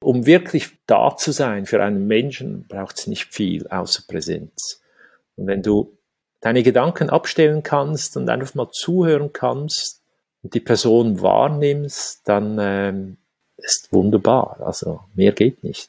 Um wirklich da zu sein für einen Menschen, braucht es nicht viel außer Präsenz. Und wenn du deine Gedanken abstellen kannst und einfach mal zuhören kannst und die Person wahrnimmst, dann ist wunderbar. Also mehr geht nicht.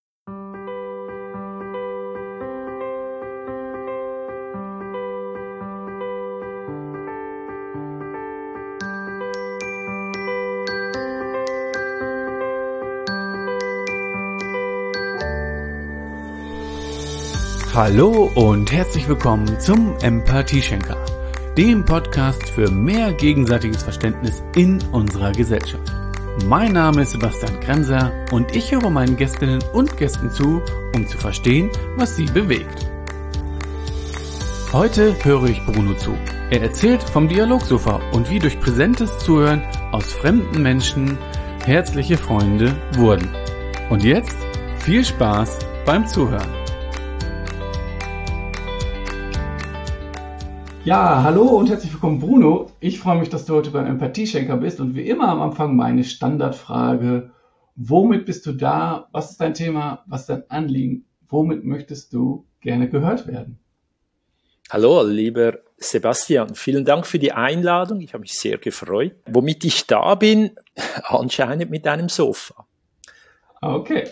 Hallo und herzlich willkommen zum Empathieschenker, dem Podcast für mehr gegenseitiges Verständnis in unserer Gesellschaft. Mein Name ist Sebastian Kremser und ich höre meinen Gästinnen und Gästen zu, um zu verstehen, was sie bewegt. Heute höre ich Bruno zu. Er erzählt vom Dialogsofa und wie durch präsentes Zuhören aus fremden Menschen herzliche Freunde wurden. Und jetzt viel Spaß beim Zuhören. Ja, hallo und herzlich willkommen, Bruno. Ich freue mich, dass du heute beim Empathieschenker bist und wie immer am Anfang meine Standardfrage: Womit bist du da? Was ist dein Thema? Was ist dein Anliegen? Womit möchtest du gerne gehört werden? Hallo, lieber Sebastian. Vielen Dank für die Einladung. Ich habe mich sehr gefreut. Womit ich da bin, anscheinend mit einem Sofa. Okay.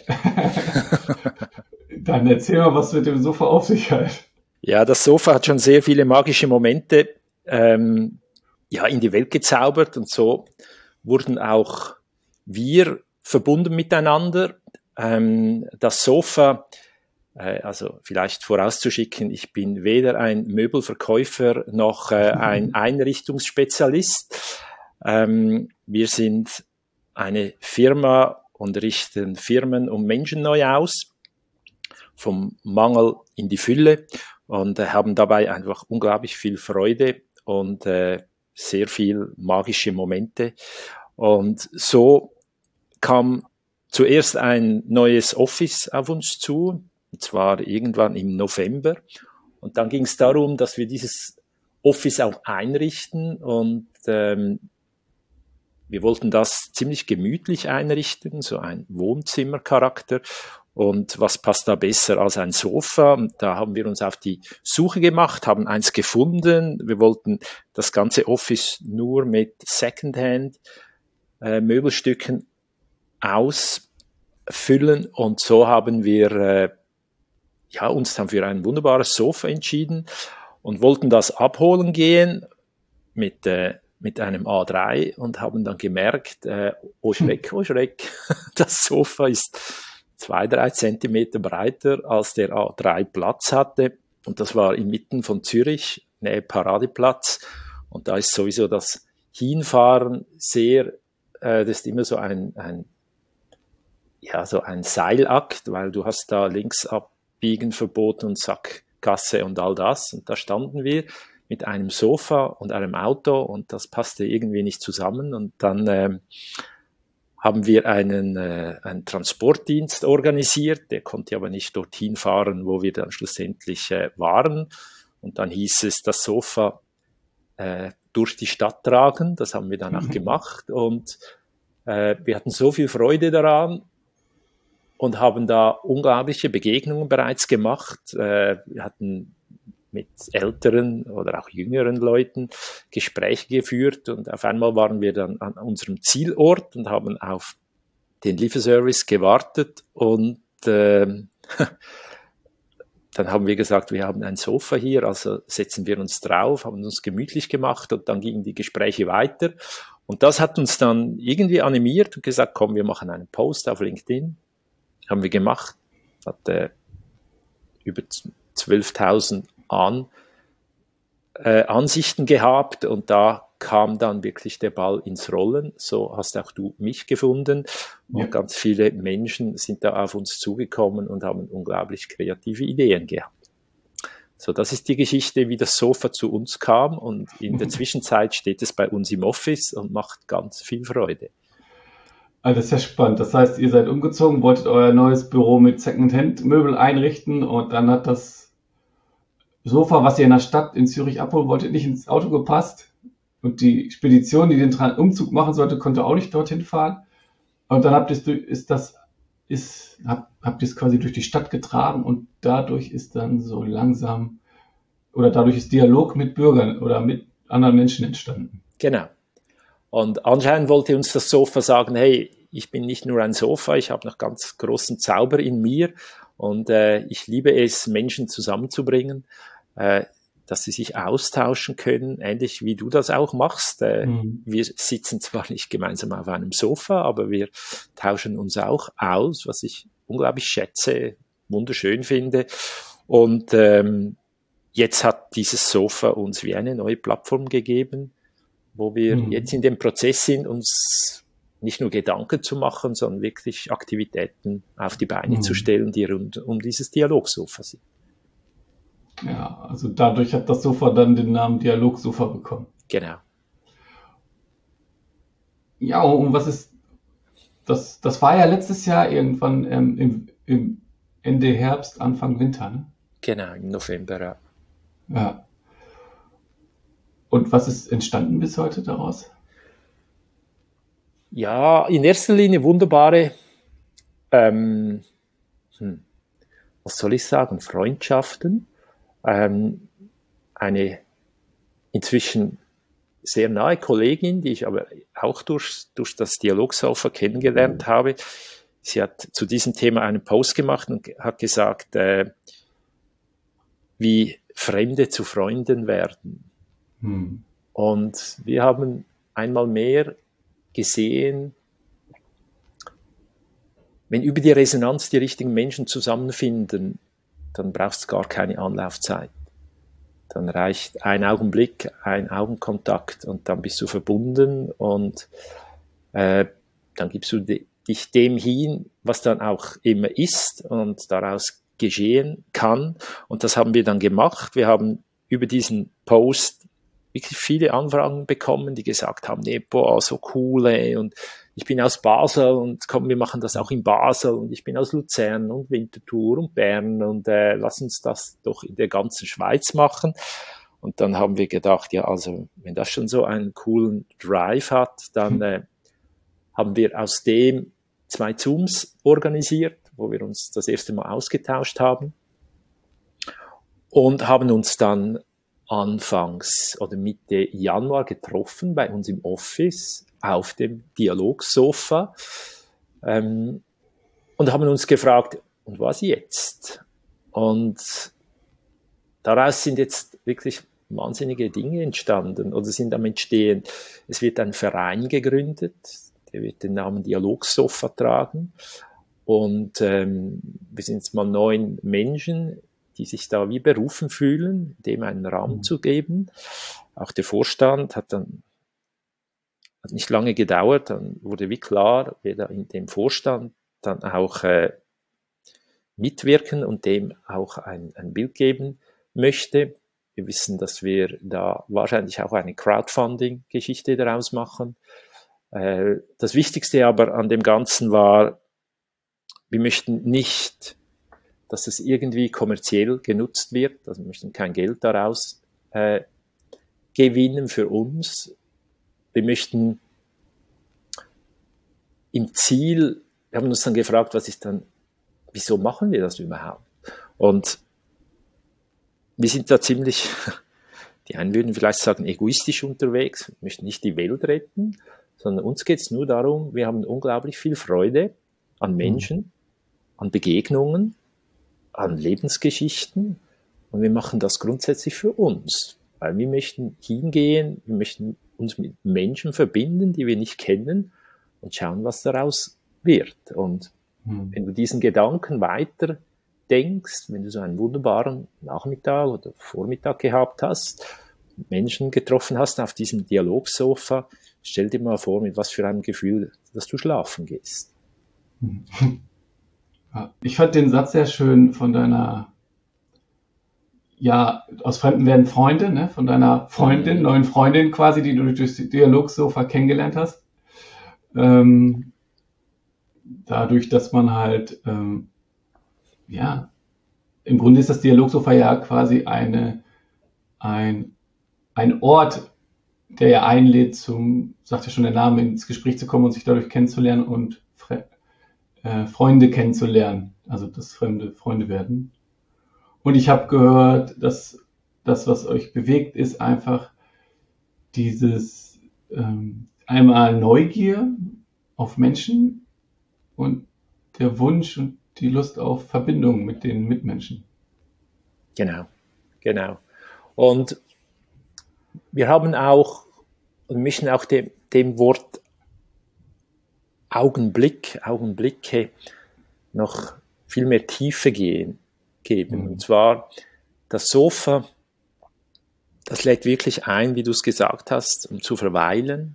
Dann erzähl mal, was mit dem Sofa auf sich hat. Ja, das Sofa hat schon sehr viele magische Momente in die Welt gezaubert und so wurden auch wir verbunden miteinander. Das Sofa, also vielleicht vorauszuschicken, ich bin weder ein Möbelverkäufer noch ein Einrichtungsspezialist. Wir sind eine Firma und richten Firmen und Menschen neu aus, vom Mangel in die Fülle. Und haben dabei einfach unglaublich viel Freude und sehr viel magische Momente. Und so kam zuerst ein neues Office auf uns zu, und zwar irgendwann im November. Und dann ging es darum, dass wir dieses Office auch einrichten und wir wollten das ziemlich gemütlich einrichten, so ein Wohnzimmercharakter. Und was passt da besser als ein Sofa? Und da haben wir uns auf die Suche gemacht, haben eins gefunden. Wir wollten das ganze Office nur mit Secondhand Möbelstücken ausfüllen. Und so haben wir uns dann für ein wunderbares Sofa entschieden und wollten das abholen gehen mit einem A3 und haben dann gemerkt, oh Schreck, das Sofa ist 2-3 Zentimeter breiter, als der A3 Platz hatte. Und das war inmitten von Zürich, Nähe Paradeplatz. Und da ist sowieso das Hinfahren sehr, das ist immer so ein Seilakt, weil du hast da links abbiegen verboten und Sackgasse und all das. Und da standen wir mit einem Sofa und einem Auto und das passte irgendwie nicht zusammen. Und dann haben wir einen Transportdienst organisiert, der konnte aber nicht dorthin fahren, wo wir dann schlussendlich waren. Und dann hieß es, das Sofa durch die Stadt tragen. Das haben wir dann auch gemacht. Und wir hatten so viel Freude daran und haben da unglaubliche Begegnungen bereits gemacht. Wir hatten mit älteren oder auch jüngeren Leuten Gespräche geführt und auf einmal waren wir dann an unserem Zielort und haben auf den Lieferservice gewartet und dann haben wir gesagt, wir haben ein Sofa hier, also setzen wir uns drauf, haben uns gemütlich gemacht und dann gingen die Gespräche weiter und das hat uns dann irgendwie animiert und gesagt, komm, wir machen einen Post auf LinkedIn, haben wir gemacht, hat über 12.000 Ansichten gehabt und da kam dann wirklich der Ball ins Rollen. So hast auch du mich gefunden und ganz viele Menschen sind da auf uns zugekommen und haben unglaublich kreative Ideen gehabt. So, das ist die Geschichte, wie das Sofa zu uns kam und in der Zwischenzeit steht es bei uns im Office und macht ganz viel Freude. Also das ist ja spannend. Das heißt, ihr seid umgezogen, wolltet euer neues Büro mit Secondhand-Möbel einrichten und dann hat das Sofa, was ihr in der Stadt in Zürich abholen wolltet, nicht ins Auto gepasst. Und die Spedition, die den Umzug machen sollte, konnte auch nicht dorthin fahren. Und dann ist das habt ihr es quasi durch die Stadt getragen und dadurch ist dann so langsam oder dadurch ist Dialog mit Bürgern oder mit anderen Menschen entstanden. Genau. Und anscheinend wollte uns das Sofa sagen, hey, ich bin nicht nur ein Sofa, ich habe noch ganz großen Zauber in mir und ich liebe es, Menschen zusammenzubringen, dass sie sich austauschen können, ähnlich wie du das auch machst. Wir sitzen zwar nicht gemeinsam auf einem Sofa, aber wir tauschen uns auch aus, was ich unglaublich schätze, wunderschön finde. Und jetzt hat dieses Sofa uns wie eine neue Plattform gegeben, wo wir jetzt in dem Prozess sind, uns nicht nur Gedanken zu machen, sondern wirklich Aktivitäten auf die Beine zu stellen, die rund um dieses Dialogsofa sind. Ja, also dadurch hat das Sofa dann den Namen Dialogsofa bekommen. Genau. Ja, und was ist, das war ja letztes Jahr irgendwann im Ende Herbst, Anfang Winter, ne? Genau, im November, ja. Ja. Und was ist entstanden bis heute daraus? Ja, in erster Linie wunderbare, was soll ich sagen, Freundschaften. Eine inzwischen sehr nahe Kollegin, die ich aber auch durch das Dialogsofa kennengelernt habe. Sie hat zu diesem Thema einen Post gemacht und hat gesagt, wie Fremde zu Freunden werden. Und wir haben einmal mehr gesehen, wenn über die Resonanz die richtigen Menschen zusammenfinden, dann brauchst du gar keine Anlaufzeit. Dann reicht ein Augenblick, ein Augenkontakt und dann bist du verbunden und dann gibst du dich dem hin, was dann auch immer ist und daraus geschehen kann. Und das haben wir dann gemacht. Wir haben über diesen Post wirklich viele Anfragen bekommen, die gesagt haben, nee, boah, so cool, ey, und ich bin aus Basel und komm, wir machen das auch in Basel und ich bin aus Luzern und Winterthur und Bern und lass uns das doch in der ganzen Schweiz machen. Und dann haben wir gedacht, ja, also wenn das schon so einen coolen Drive hat, dann haben wir aus dem 2 Zooms organisiert, wo wir uns das erste Mal ausgetauscht haben und haben uns dann anfangs oder Mitte Januar getroffen bei uns im Office auf dem Dialogsofa und haben uns gefragt, und was jetzt? Und daraus sind jetzt wirklich wahnsinnige Dinge entstanden oder sind am Entstehen. Es wird ein Verein gegründet, der wird den Namen Dialogsofa tragen und wir sind jetzt mal 9 Menschen, die sich da wie berufen fühlen, dem einen Raum zu geben. Auch der Vorstand hat nicht lange gedauert, dann wurde wie klar, wer da in dem Vorstand dann auch mitwirken und dem auch ein Bild geben möchte. Wir wissen, dass wir da wahrscheinlich auch eine Crowdfunding-Geschichte daraus machen. Das Wichtigste aber an dem Ganzen war, wir möchten nicht, dass es irgendwie kommerziell genutzt wird. Also wir möchten kein Geld daraus gewinnen für uns. Wir möchten im Ziel, wir haben uns dann gefragt, wieso machen wir das überhaupt? Und wir sind da ziemlich, die einen würden vielleicht sagen, egoistisch unterwegs. Wir möchten nicht die Welt retten, sondern uns geht es nur darum, wir haben unglaublich viel Freude an Menschen, an Begegnungen, an Lebensgeschichten und wir machen das grundsätzlich für uns, weil wir möchten hingehen, wir möchten uns mit Menschen verbinden, die wir nicht kennen und schauen, was daraus wird. Und wenn du diesen Gedanken weiter denkst, wenn du so einen wunderbaren Nachmittag oder Vormittag gehabt hast, Menschen getroffen hast auf diesem Dialogsofa, stell dir mal vor, mit was für einem Gefühl, dass du schlafen gehst. Ich fand den Satz sehr schön von deiner, ja, aus Fremden werden Freunde, ne? Von deiner Freundin, neuen Freundin quasi, die du durch das Dialogsofa kennengelernt hast. Dadurch, dass man halt, ja, im Grunde ist das Dialogsofa ja quasi ein Ort, der ja einlädt sagt ja schon der Name, ins Gespräch zu kommen und sich dadurch kennenzulernen und Freunde kennenzulernen, also das fremde Freunde werden. Und ich habe gehört, dass das, was euch bewegt, ist einfach dieses einmal Neugier auf Menschen und der Wunsch und die Lust auf Verbindung mit den Mitmenschen. Genau, genau. Und wir haben auch und müssen auch dem Wort Augenblicke noch viel mehr Tiefe geben. Und zwar das Sofa, das lädt wirklich ein, wie du es gesagt hast, um zu verweilen.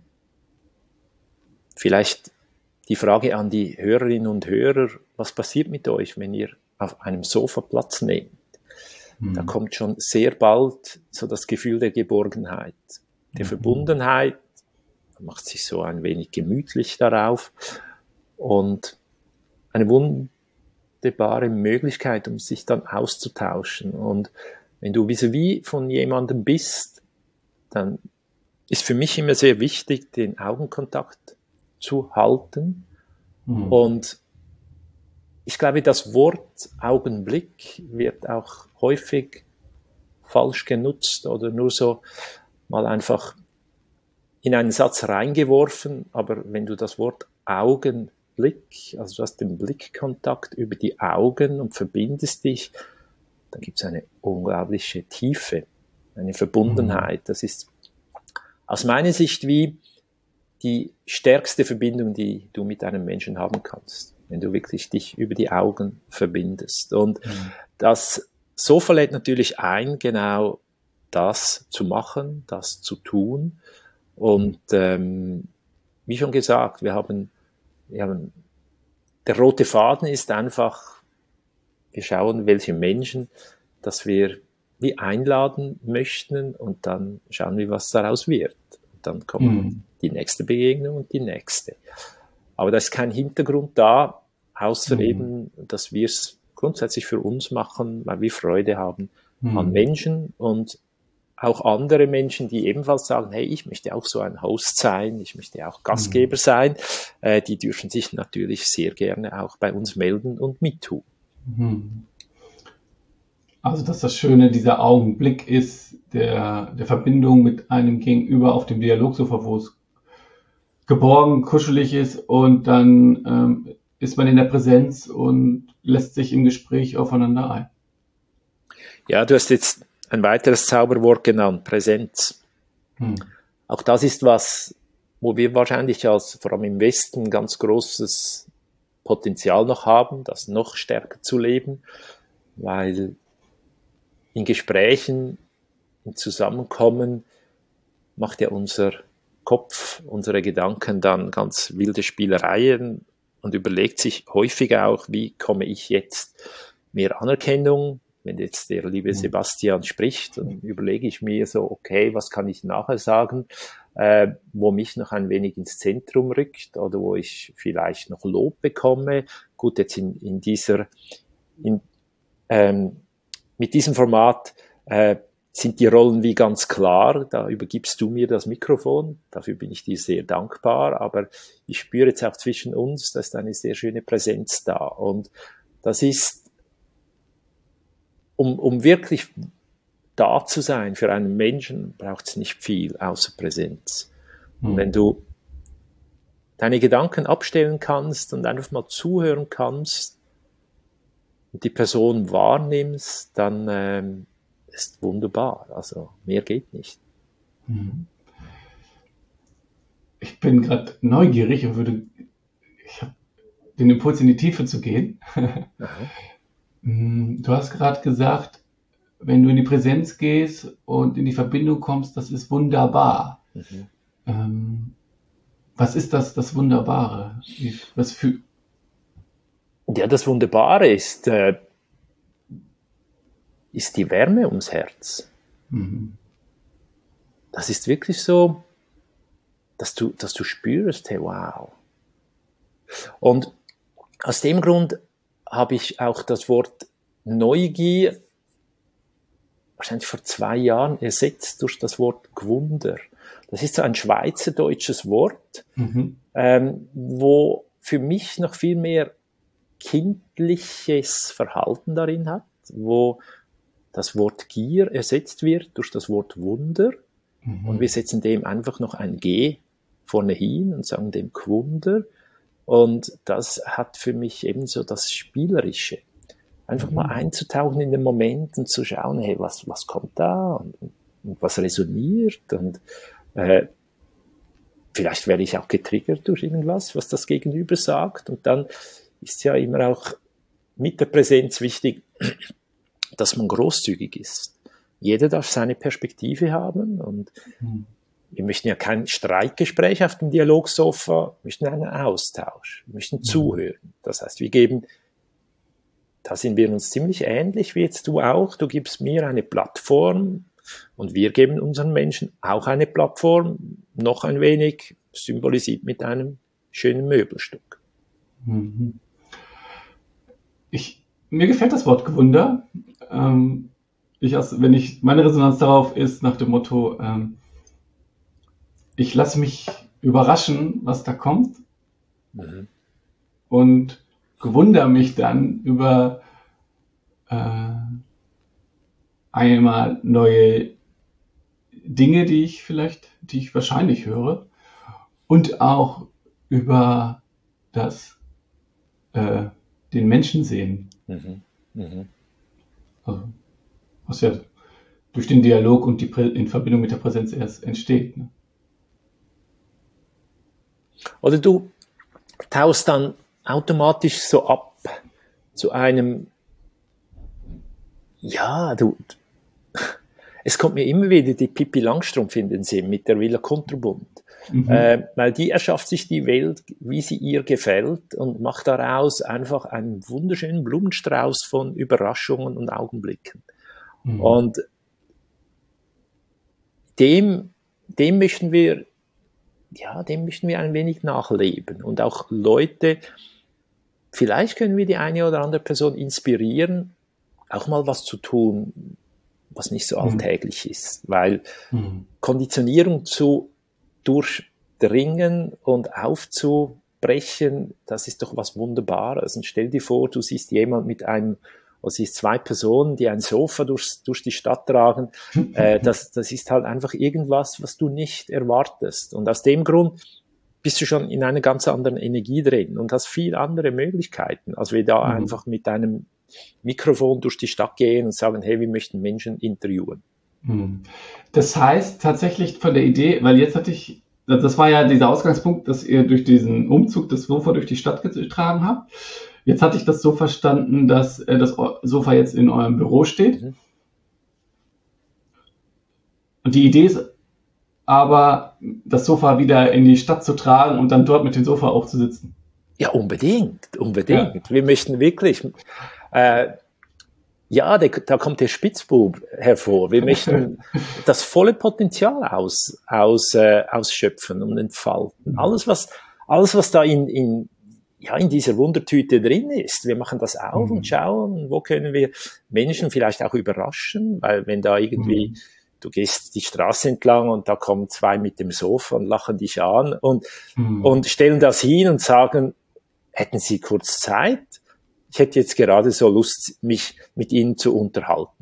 Vielleicht die Frage an die Hörerinnen und Hörer, was passiert mit euch, wenn ihr auf einem Sofa Platz nehmt? Da kommt schon sehr bald so das Gefühl der Geborgenheit, der Verbundenheit. Man macht sich so ein wenig gemütlich darauf und eine wunderbare Möglichkeit, um sich dann auszutauschen. Und wenn du vis-à-vis von jemandem bist, dann ist für mich immer sehr wichtig, den Augenkontakt zu halten. Und ich glaube, das Wort Augenblick wird auch häufig falsch genutzt oder nur so mal einfach in einen Satz reingeworfen. Aber wenn du das Wort Augenblick, also du hast den Blickkontakt über die Augen und verbindest dich, dann gibt es eine unglaubliche Tiefe, eine Verbundenheit. Das ist aus meiner Sicht wie die stärkste Verbindung, die du mit einem Menschen haben kannst, wenn du wirklich dich über die Augen verbindest. Und das Sofa lädt natürlich ein, genau das zu machen, das zu tun. Und wie schon gesagt, wir haben der rote Faden ist einfach, wir schauen, welche Menschen, dass wir wie einladen möchten und dann schauen wir, was daraus wird. Und dann kommt die nächste Begegnung und die nächste. Aber da ist kein Hintergrund da, außer eben, dass wir es grundsätzlich für uns machen, weil wir Freude haben an Menschen und auch andere Menschen, die ebenfalls sagen, hey, ich möchte auch so ein Host sein, ich möchte auch Gastgeber sein, die dürfen sich natürlich sehr gerne auch bei uns melden und mittun. Also, dass das Schöne dieser Augenblick ist, der Verbindung mit einem Gegenüber auf dem Dialogsofa, wo es geborgen, kuschelig ist und dann ist man in der Präsenz und lässt sich im Gespräch aufeinander ein. Ja, du hast jetzt ein weiteres Zauberwort genannt, Präsenz. Auch das ist was, wo wir wahrscheinlich vor allem im Westen ganz großes Potenzial noch haben, das noch stärker zu leben, weil in Gesprächen, im Zusammenkommen macht ja unser Kopf, unsere Gedanken dann ganz wilde Spielereien und überlegt sich häufig auch, wie komme ich jetzt mehr Anerkennung. Wenn jetzt der liebe Sebastian spricht, dann überlege ich mir so, okay, was kann ich nachher sagen, wo mich noch ein wenig ins Zentrum rückt oder wo ich vielleicht noch Lob bekomme. Gut, jetzt mit diesem Format sind die Rollen wie ganz klar, da übergibst du mir das Mikrofon, dafür bin ich dir sehr dankbar, aber ich spüre jetzt auch zwischen uns, da ist eine sehr schöne Präsenz da und das ist, um wirklich da zu sein für einen Menschen, braucht es nicht viel außer Präsenz. Und wenn du deine Gedanken abstellen kannst und einfach mal zuhören kannst und die Person wahrnimmst, dann ist wunderbar. Also mehr geht nicht. Ich bin gerade neugierig und ich habe den Impuls, in die Tiefe zu gehen. Du hast gerade gesagt, wenn du in die Präsenz gehst und in die Verbindung kommst, das ist wunderbar. Was ist das Wunderbare? Ja, das Wunderbare ist die Wärme ums Herz. Das ist wirklich so, dass du spürst, hey, wow. Und aus dem Grund habe ich auch das Wort Neugier wahrscheinlich vor 2 Jahren ersetzt durch das Wort Gwunder. Das ist so ein schweizerdeutsches Wort, wo für mich noch viel mehr kindliches Verhalten darin hat, wo das Wort Gier ersetzt wird durch das Wort Wunder. Und wir setzen dem einfach noch ein G vorne hin und sagen dem Gwunder. Und das hat für mich ebenso das Spielerische. Einfach mal einzutauchen in den Moment und zu schauen, hey, was kommt da und was resoniert und vielleicht werde ich auch getriggert durch irgendwas, was das Gegenüber sagt. Und dann ist ja immer auch mit der Präsenz wichtig, dass man großzügig ist. Jeder darf seine Perspektive haben und wir möchten ja kein Streitgespräch auf dem Dialogsofa, wir möchten einen Austausch, wir möchten zuhören. Das heißt, da sind wir uns ziemlich ähnlich wie jetzt du auch. Du gibst mir eine Plattform und wir geben unseren Menschen auch eine Plattform, noch ein wenig symbolisiert mit einem schönen Möbelstück. Mir gefällt das Wort Gewunder. Meine Resonanz darauf ist nach dem Motto, ich lasse mich überraschen, was da kommt und gewundere mich dann über einmal neue Dinge, die ich wahrscheinlich höre und auch über das den Menschen sehen. Also, was ja durch den Dialog und in Verbindung mit der Präsenz erst entsteht. Ne? Oder du tauchst dann automatisch so ab zu einem, es kommt mir immer wieder die Pippi Langstrumpf in den Sinn mit der Villa Kunterbund. Weil die erschafft sich die Welt, wie sie ihr gefällt und macht daraus einfach einen wunderschönen Blumenstrauß von Überraschungen und Augenblicken. Und dem möchten wir ein wenig nachleben und auch Leute, vielleicht können wir die eine oder andere Person inspirieren, auch mal was zu tun, was nicht so alltäglich ist, weil Konditionierung zu durchdringen und aufzubrechen, das ist doch was Wunderbares. Und stell dir vor, du siehst jemand siehst zwei Personen, die ein Sofa durch die Stadt tragen. Das ist halt einfach irgendwas, was du nicht erwartest. Und aus dem Grund bist du schon in einer ganz anderen Energie drin und hast viel andere Möglichkeiten, als wir da einfach mit einem Mikrofon durch die Stadt gehen und sagen, hey, wir möchten Menschen interviewen. Das heißt tatsächlich von der Idee, weil das war ja dieser Ausgangspunkt, dass ihr durch diesen Umzug das Sofa durch die Stadt getragen habt. Jetzt hatte ich das so verstanden, dass das Sofa jetzt in eurem Büro steht. Und die Idee ist aber, das Sofa wieder in die Stadt zu tragen und dann dort mit dem Sofa auch zu sitzen. Ja, unbedingt. Ja. Wir möchten wirklich... da kommt der Spitzbub hervor. Wir möchten das volle Potenzial ausschöpfen und entfalten. Alles, was da in dieser Wundertüte drin ist. Wir machen das auf und schauen, wo können wir Menschen vielleicht auch überraschen, weil wenn da irgendwie, du gehst die Straße entlang und da kommen zwei mit dem Sofa und lachen dich an und stellen das hin und sagen, hätten Sie kurz Zeit? Ich hätte jetzt gerade so Lust, mich mit Ihnen zu unterhalten.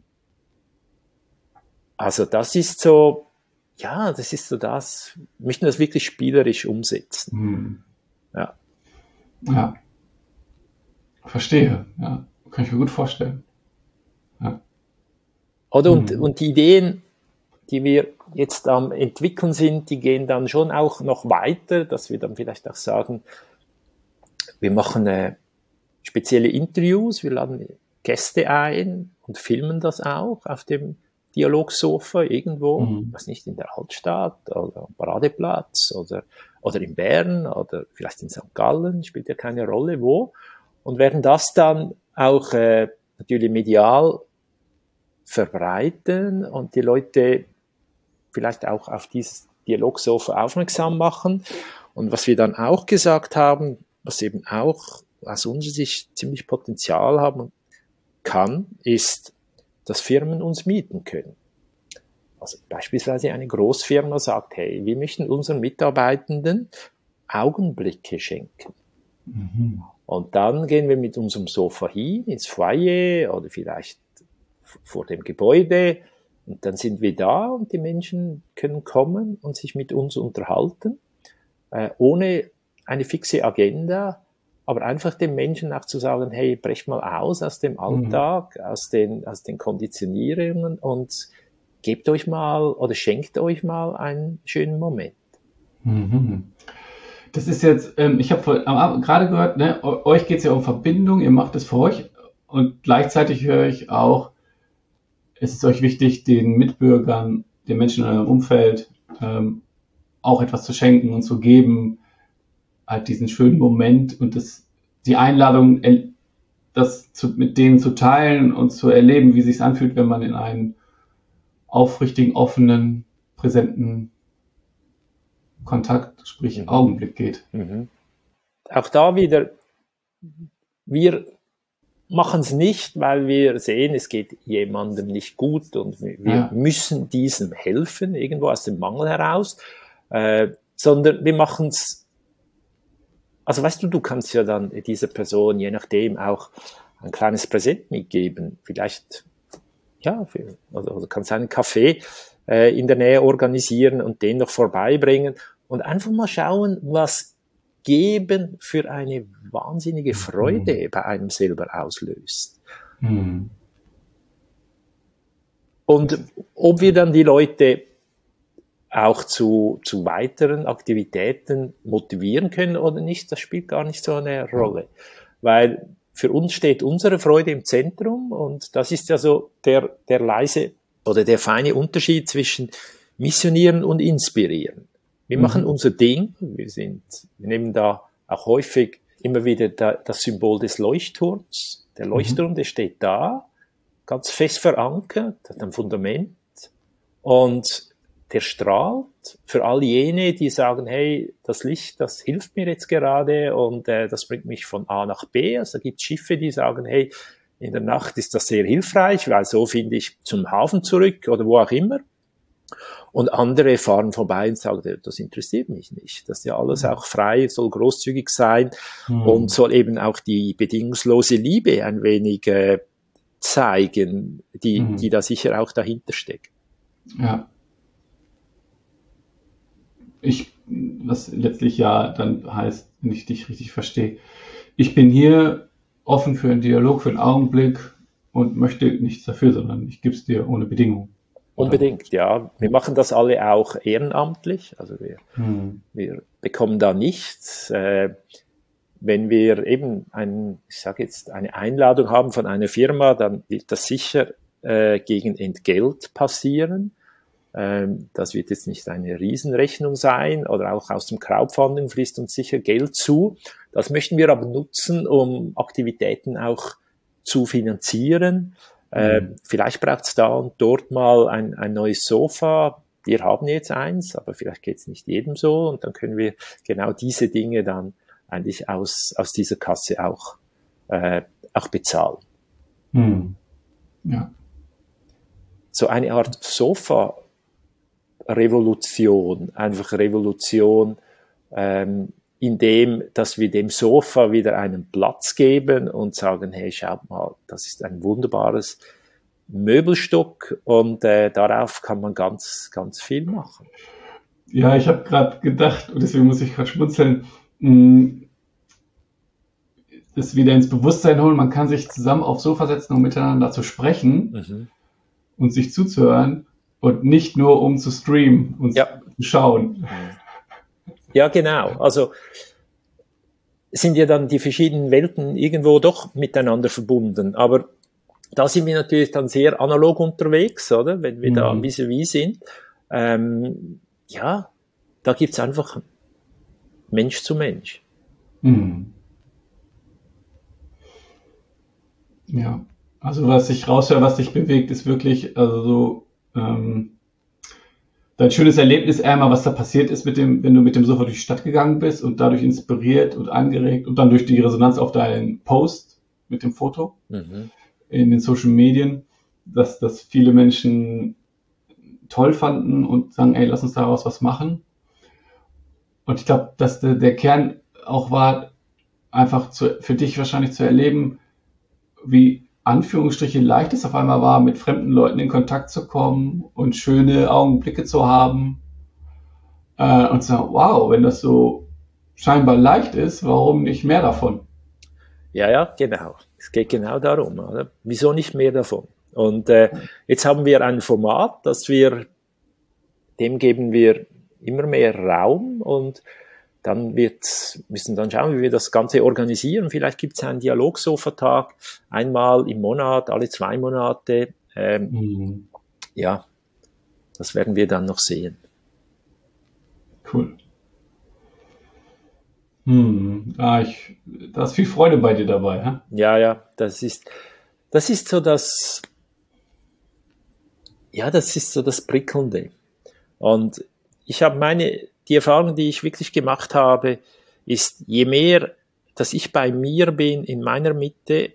Also das ist so, wir möchten das wirklich spielerisch umsetzen. Ja. Verstehe. Ja, kann ich mir gut vorstellen. Ja. Oder und die Ideen, die wir jetzt am entwickeln sind, die gehen dann schon auch noch weiter, dass wir dann vielleicht auch sagen, wir machen spezielle Interviews, wir laden Gäste ein und filmen das auch auf dem Dialogsofa irgendwo, was nicht in der Altstadt oder am Paradeplatz oder in Bern oder vielleicht in St. Gallen, spielt ja keine Rolle wo, und werden das dann auch natürlich medial verbreiten und die Leute vielleicht auch auf dieses Dialogsofa aufmerksam machen. Und was wir dann auch gesagt haben, was eben auch aus unserer Sicht ziemlich Potenzial haben kann, ist, dass Firmen uns mieten können. Also beispielsweise eine Großfirma sagt, hey, wir möchten unseren Mitarbeitenden Augenblicke schenken. Mhm. Und dann gehen wir mit unserem Sofa hin ins Foyer oder vielleicht vor dem Gebäude und dann sind wir da und die Menschen können kommen und sich mit uns unterhalten, ohne eine fixe Agenda, aber einfach den Menschen auch zu sagen, hey, brecht mal aus dem Alltag, aus den Konditionierungen und gebt euch mal oder schenkt euch mal einen schönen Moment. Mhm. Das ist jetzt, ich habe gerade gehört, ne, euch geht es ja um Verbindung, ihr macht es für euch und gleichzeitig höre ich auch, es ist euch wichtig, den Mitbürgern, den Menschen in eurem Umfeld auch etwas zu schenken und zu geben, halt diesen schönen Moment und die Einladung, mit denen zu teilen und zu erleben, wie es sich anfühlt, wenn man in einen aufrichtigen, offenen, präsenten Kontakt, sprich Augenblick geht. Mhm. Auch da wieder, wir machen es nicht, weil wir sehen, es geht jemandem nicht gut und wir müssen diesem helfen, irgendwo aus dem Mangel heraus, sondern wir machen es, also weißt du kannst ja dann dieser Person je nachdem auch ein kleines Präsent mitgeben, vielleicht, ja, also kannst einen Kaffee in der Nähe organisieren und den noch vorbeibringen und einfach mal schauen, was Geben für eine wahnsinnige Freude bei einem selber auslöst. Mhm. Und ob wir dann die Leute auch zu weiteren Aktivitäten motivieren können oder nicht, das spielt gar nicht so eine Rolle. Weil für uns steht unsere Freude im Zentrum und das ist ja so der leise oder der feine Unterschied zwischen missionieren und inspirieren. Wir machen unser Ding, wir nehmen da auch häufig immer wieder das Symbol des Leuchtturms. Der Leuchtturm, der steht da, ganz fest verankert, hat ein Fundament und der strahlt für all jene, die sagen, hey, das Licht, das hilft mir jetzt gerade und das bringt mich von A nach B. Also da gibt es Schiffe, die sagen, hey, in der Nacht ist das sehr hilfreich, weil so finde ich zum Hafen zurück oder wo auch immer. Und andere fahren vorbei und sagen, das interessiert mich nicht. Das ist ja alles auch frei, soll großzügig sein und soll eben auch die bedingungslose Liebe ein wenig zeigen, die da sicher auch dahinter steckt. Ja. Was letztlich ja dann heißt, wenn ich dich richtig verstehe, ich bin hier offen für einen Dialog, für einen Augenblick und möchte nichts dafür, sondern ich gebe es dir ohne Bedingung. Unbedingt, ja. Wir machen das alle auch ehrenamtlich. Also wir bekommen da nichts. Wenn wir eben eine Einladung haben von einer Firma, dann wird das sicher gegen Entgelt passieren. Das wird jetzt nicht eine Riesenrechnung sein oder auch aus dem Crowdfunding fließt uns sicher Geld zu. Das möchten wir aber nutzen, um Aktivitäten auch zu finanzieren. Vielleicht braucht es da und dort mal ein neues Sofa. Wir haben jetzt eins, aber vielleicht geht es nicht jedem so. Und dann können wir genau diese Dinge dann eigentlich aus dieser Kasse auch bezahlen. Ja. So eine Art Sofa-Revolution, einfach Revolution, indem, dass wir dem Sofa wieder einen Platz geben und sagen, hey, schaut mal, das ist ein wunderbares Möbelstück und darauf kann man ganz, ganz viel machen. Ja, ich habe gerade gedacht, und deswegen muss ich gerade schmunzeln, das wieder ins Bewusstsein holen, man kann sich zusammen aufs Sofa setzen, um miteinander zu sprechen und sich zuzuhören und nicht nur um zu streamen und zu schauen. Ja, genau. Also sind ja dann die verschiedenen Welten irgendwo doch miteinander verbunden. Aber da sind wir natürlich dann sehr analog unterwegs, oder? Wenn wir da vis-à-vis sind. Ja, da gibt's einfach Mensch zu Mensch. Ja, also was ich raushöre, was dich bewegt, ist wirklich, also so, dein schönes Erlebnis einmal, was da passiert ist wenn du mit dem Sofa durch die Stadt gegangen bist und dadurch inspiriert und angeregt und dann durch die Resonanz auf deinen Post mit dem Foto in den Social Medien, dass das viele Menschen toll fanden und sagen, ey, lass uns daraus was machen. Und ich glaube, dass der Kern auch war, einfach für dich wahrscheinlich zu erleben, wie Anführungsstriche leicht es auf einmal war, mit fremden Leuten in Kontakt zu kommen und schöne Augenblicke zu haben und zu sagen, wow, wenn das so scheinbar leicht ist, warum nicht mehr davon? Ja, ja, genau. Es geht genau darum. Oder? Wieso nicht mehr davon? Und jetzt haben wir ein Format, dem geben wir immer mehr Raum und dann müssen dann schauen, wie wir das Ganze organisieren. Vielleicht gibt es einen Dialogsofa-Tag, einmal im Monat, alle 2 Monate. Ja, das werden wir dann noch sehen. Cool. Da ist viel Freude bei dir dabei, hä? Ja, ja, das ist so das Prickelnde. Und ich habe die Erfahrung, die ich wirklich gemacht habe, ist, je mehr, dass ich bei mir bin, in meiner Mitte,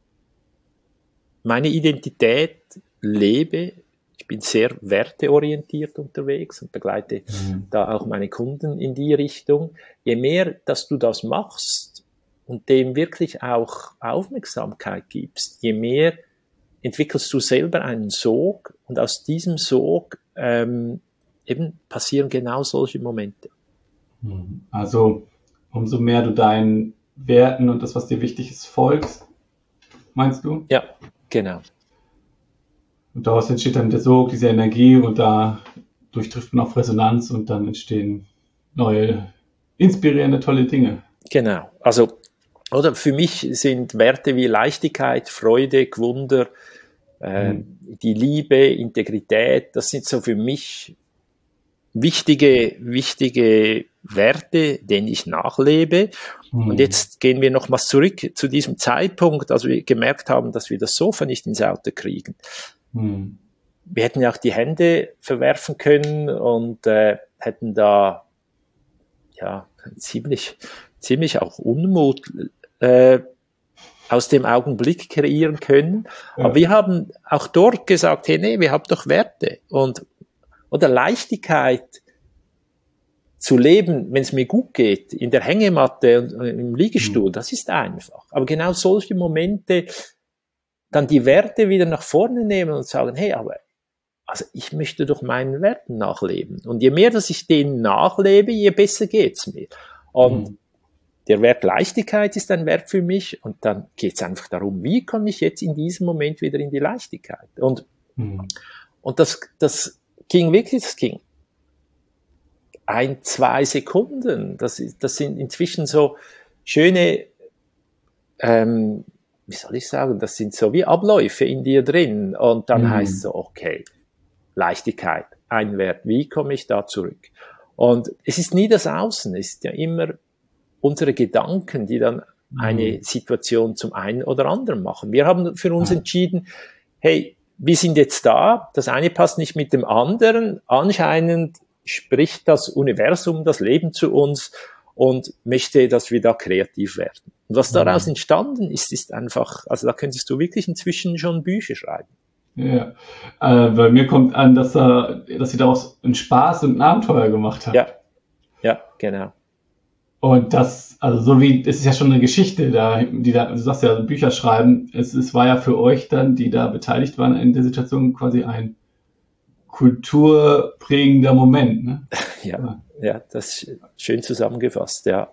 meine Identität lebe, ich bin sehr werteorientiert unterwegs und begleite da auch meine Kunden in die Richtung. Je mehr, dass du das machst und dem wirklich auch Aufmerksamkeit gibst, je mehr entwickelst du selber einen Sog und aus diesem Sog eben passieren genau solche Momente. Also umso mehr du deinen Werten und das, was dir wichtig ist, folgst, meinst du? Ja, genau. Und daraus entsteht dann der Sog, diese Energie und da durchtrifft man auf Resonanz und dann entstehen neue, inspirierende, tolle Dinge. Genau. Also, oder für mich sind Werte wie Leichtigkeit, Freude, Wunder, die Liebe, Integrität, das sind so für mich wichtige Werte, denen ich nachlebe. Und jetzt gehen wir nochmals zurück zu diesem Zeitpunkt, als wir gemerkt haben, dass wir das Sofa nicht ins Auto kriegen. Wir hätten ja auch die Hände verwerfen können und hätten da ja ziemlich auch Unmut aus dem Augenblick kreieren können. Ja. Aber wir haben auch dort gesagt, hey, nee, wir haben doch Werte oder Leichtigkeit zu leben, wenn es mir gut geht, in der Hängematte und im Liegestuhl, das ist einfach. Aber genau solche Momente, dann die Werte wieder nach vorne nehmen und sagen, hey, aber also ich möchte doch meinen Werten nachleben. Und je mehr, dass ich denen nachlebe, je besser geht's mir. Und der Wert Leichtigkeit ist ein Wert für mich. Und dann geht's einfach darum, wie komme ich jetzt in diesem Moment wieder in die Leichtigkeit? Und das ging 1-2 Sekunden. Das sind inzwischen so schöne, wie soll ich sagen, das sind so wie Abläufe in dir drin. Und dann heißt es so, okay, Leichtigkeit, ein Wert, wie komme ich da zurück? Und es ist nie das Außen, es ist ja immer unsere Gedanken, die dann eine Situation zum einen oder anderen machen. Wir haben für uns entschieden, hey, wir sind jetzt da, das eine passt nicht mit dem anderen, anscheinend spricht das Universum, das Leben zu uns und möchte, dass wir da kreativ werden. Und was daraus entstanden ist, ist einfach, also da könntest du wirklich inzwischen schon Bücher schreiben. Ja, bei mir kommt an, dass sie daraus einen Spaß und ein Abenteuer gemacht hat. Ja, genau. Und das, also so wie, es ist ja schon eine Geschichte, du sagst ja, Bücher schreiben, es war ja für euch dann, die da beteiligt waren in der Situation, quasi ein kulturprägender Moment, ne? Ja, das ist schön zusammengefasst, ja.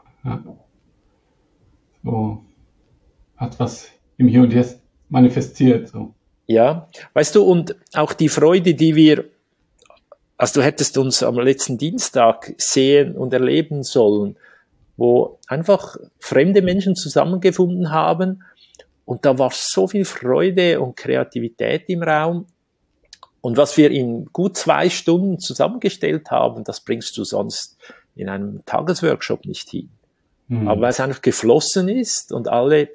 So, hat was im Hier und Jetzt manifestiert, so. Ja, weißt du, und auch die Freude, also du hättest uns am letzten Dienstag sehen und erleben sollen, wo einfach fremde Menschen zusammengefunden haben und da war so viel Freude und Kreativität im Raum. Und was wir in gut 2 Stunden zusammengestellt haben, das bringst du sonst in einem Tagesworkshop nicht hin. Aber weil es einfach geflossen ist und alle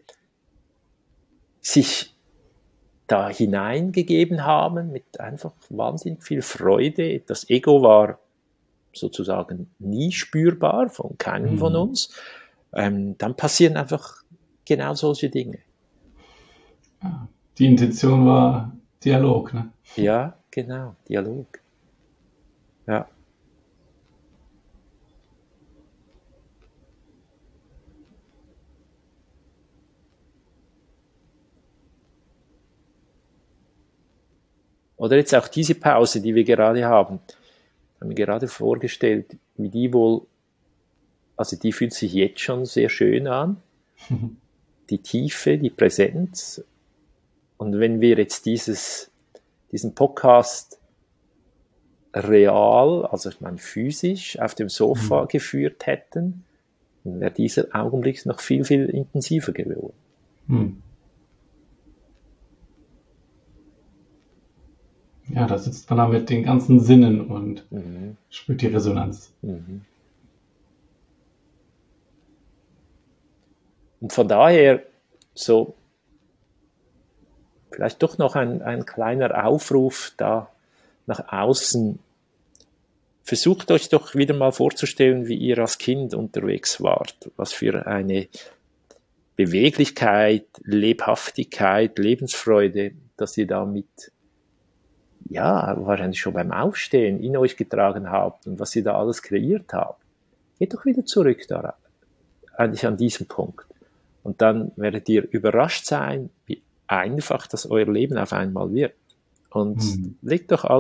sich da hineingegeben haben mit einfach wahnsinnig viel Freude. Das Ego war sozusagen nie spürbar von keinem von uns. Dann passieren einfach genau solche Dinge. Die Intention war Dialog, ne? Ja, genau, Dialog. Ja. Oder jetzt auch diese Pause, die wir gerade haben mir gerade vorgestellt, wie die wohl, also die fühlt sich jetzt schon sehr schön an, die Tiefe, die Präsenz. Und wenn wir jetzt diesen Podcast real, also ich meine physisch, auf dem Sofa geführt hätten, dann wäre dieser Augenblick noch viel, viel intensiver geworden. Ja, da sitzt man da mit den ganzen Sinnen und spürt die Resonanz. Und von daher so vielleicht doch noch ein kleiner Aufruf da nach außen. Versucht euch doch wieder mal vorzustellen, wie ihr als Kind unterwegs wart. Was für eine Beweglichkeit, Lebhaftigkeit, Lebensfreude, dass ihr damit wahrscheinlich schon beim Aufstehen in euch getragen habt und was ihr da alles kreiert habt. Geht doch wieder zurück da, eigentlich an diesem Punkt. Und dann werdet ihr überrascht sein, wie einfach das euer Leben auf einmal wird. Und legt doch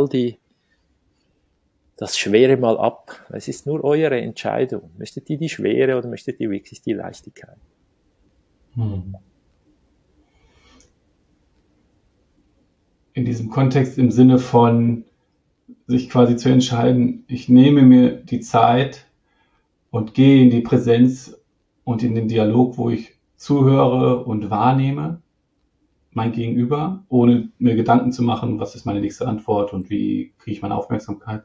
das Schwere mal ab. Es ist nur eure Entscheidung. Möchtet ihr die Schwere oder möchtet ihr wirklich die Leichtigkeit? In diesem Kontext im Sinne von sich quasi zu entscheiden, ich nehme mir die Zeit und gehe in die Präsenz und in den Dialog, wo ich zuhöre und wahrnehme, mein Gegenüber, ohne mir Gedanken zu machen, was ist meine nächste Antwort und wie kriege ich meine Aufmerksamkeit.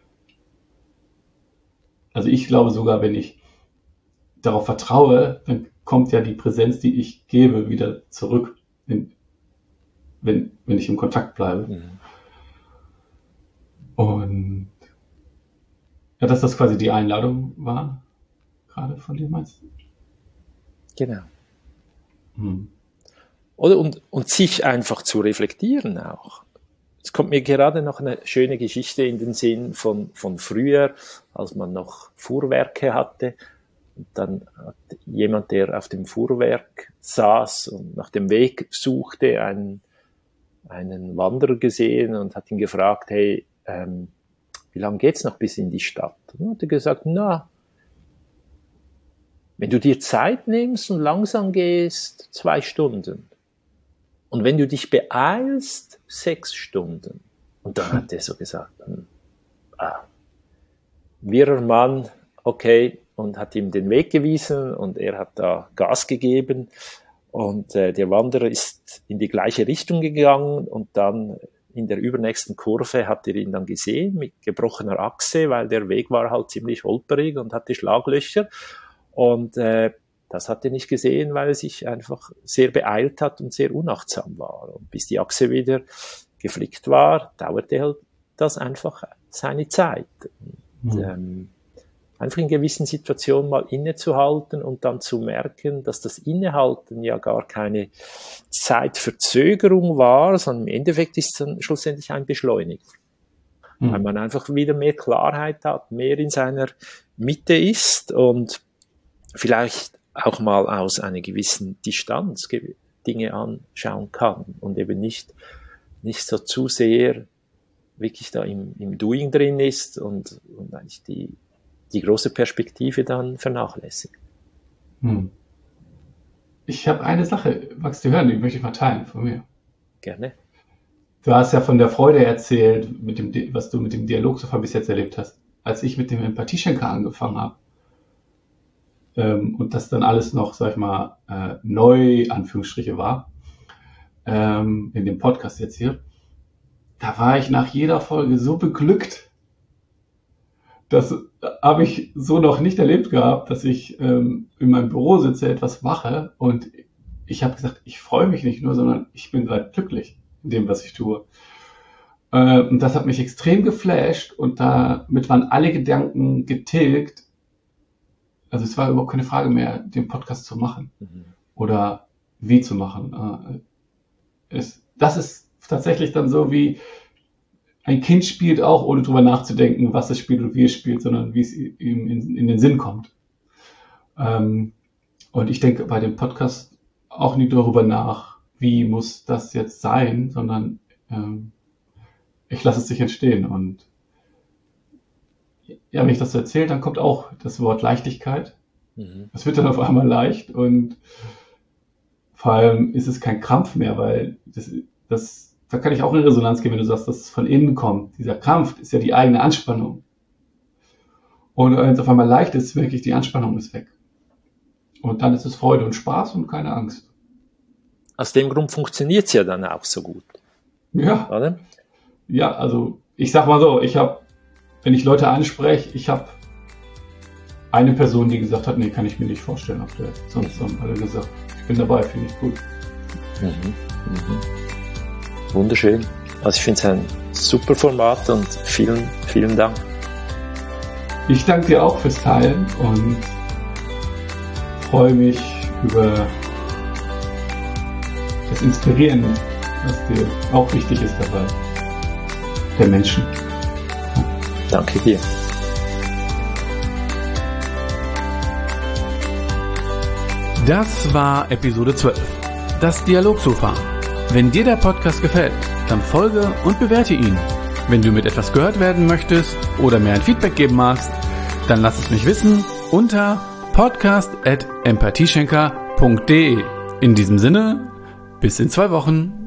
Also ich glaube sogar, wenn ich darauf vertraue, dann kommt ja die Präsenz, die ich gebe, wieder zurück, wenn ich im Kontakt bleibe. Und ja, dass das quasi die Einladung war, gerade von dir meinst du? Genau. Oder und sich einfach zu reflektieren auch. Es kommt mir gerade noch eine schöne Geschichte in den Sinn von früher, als man noch Fuhrwerke hatte. Und dann hat jemand, der auf dem Fuhrwerk saß und nach dem Weg suchte, einen Wanderer gesehen und hat ihn gefragt, hey, wie lange geht's noch bis in die Stadt? Und dann hat er gesagt, wenn du dir Zeit nimmst und langsam gehst, 2 Stunden. Und wenn du dich beeilst, 6 Stunden. Und dann hat er so gesagt, wirrer Mann, okay, und hat ihm den Weg gewiesen und er hat da Gas gegeben und der Wanderer ist in die gleiche Richtung gegangen und dann in der übernächsten Kurve hat er ihn dann gesehen mit gebrochener Achse, weil der Weg war halt ziemlich holperig und hatte Schlaglöcher und das hat er nicht gesehen, weil er sich einfach sehr beeilt hat und sehr unachtsam war. Und bis die Achse wieder geflickt war, dauerte halt das einfach seine Zeit. Und, einfach in gewissen Situationen mal innezuhalten und dann zu merken, dass das Innehalten ja gar keine Zeitverzögerung war, sondern im Endeffekt ist es dann schlussendlich ein Beschleuniger. Weil man einfach wieder mehr Klarheit hat, mehr in seiner Mitte ist und vielleicht auch mal aus einer gewissen Distanz Dinge anschauen kann und eben nicht so zu sehr wirklich da im Doing drin ist und eigentlich die große Perspektive dann vernachlässigt. Ich habe eine Sache, magst du hören, die möchte ich mal teilen von mir. Gerne. Du hast ja von der Freude erzählt, was du mit dem Dialogsofa bis jetzt erlebt hast. Als ich mit dem Empathieschenker angefangen habe und das dann alles noch, sag ich mal, neu, Anführungsstriche war, in dem Podcast jetzt hier, da war ich nach jeder Folge so beglückt. Das habe ich so noch nicht erlebt gehabt, dass ich in meinem Büro sitze, etwas mache und ich habe gesagt, ich freue mich nicht nur, sondern ich bin gerade glücklich in dem, was ich tue. Und das hat mich extrem geflasht und damit waren alle Gedanken getilgt. Also es war überhaupt keine Frage mehr, den Podcast zu machen oder wie zu machen. Das ist tatsächlich dann so wie ein Kind spielt auch, ohne drüber nachzudenken, was es spielt und wie es spielt, sondern wie es ihm in den Sinn kommt. Und ich denke bei dem Podcast auch nie darüber nach, wie muss das jetzt sein, sondern ich lasse es sich entstehen. Und ja, wenn ich das so erzähle, dann kommt auch das Wort Leichtigkeit. Es wird dann auf einmal leicht und vor allem ist es kein Krampf mehr, weil da kann ich auch in Resonanz gehen, wenn du sagst, dass es von innen kommt. Dieser Krampf ist ja die eigene Anspannung. Und wenn es auf einmal leicht ist, merke ich, die Anspannung ist weg. Und dann ist es Freude und Spaß und keine Angst. Aus dem Grund funktioniert es ja dann auch so gut. Ja. Oder? Ja, also ich sag mal so, wenn ich Leute anspreche, ich habe eine Person, die gesagt hat, nee, kann ich mir nicht vorstellen auf der. Sonst haben alle gesagt, ich bin dabei, finde ich gut. Wunderschön. Also ich finde es ein super Format und vielen, vielen Dank. Ich danke dir auch fürs Teilen und freue mich über das Inspirieren, was dir auch wichtig ist dabei, der Menschen. Danke dir. Das war Episode 12, das Dialogsofa. Wenn dir der Podcast gefällt, dann folge und bewerte ihn. Wenn du mit etwas gehört werden möchtest oder mir ein Feedback geben magst, dann lass es mich wissen unter podcast@empathieschenker.de. In diesem Sinne, bis in 2 Wochen.